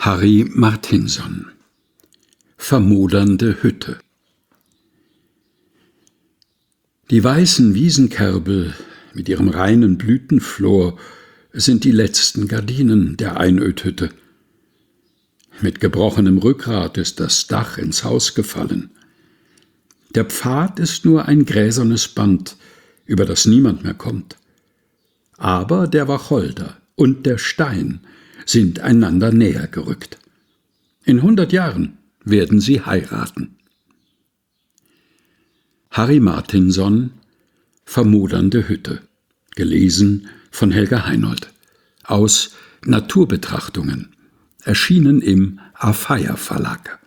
Harry Martinson. Vermodernde Hütte. Die weißen Wiesenkerbel mit ihrem reinen Blütenflor sind die letzten Gardinen der Einödhütte. Mit gebrochenem Rückgrat ist das Dach ins Haus gefallen. Der Pfad ist nur ein gräsernes Band, über das niemand mehr kommt. Aber der Wacholder und der Stein sind einander näher gerückt. In 100 Jahren werden sie heiraten. Harry Martinson, Vermodernde Hütte. Gelesen von Helga Heinold. Aus Naturbetrachtungen. Erschienen im Afeier Verlag.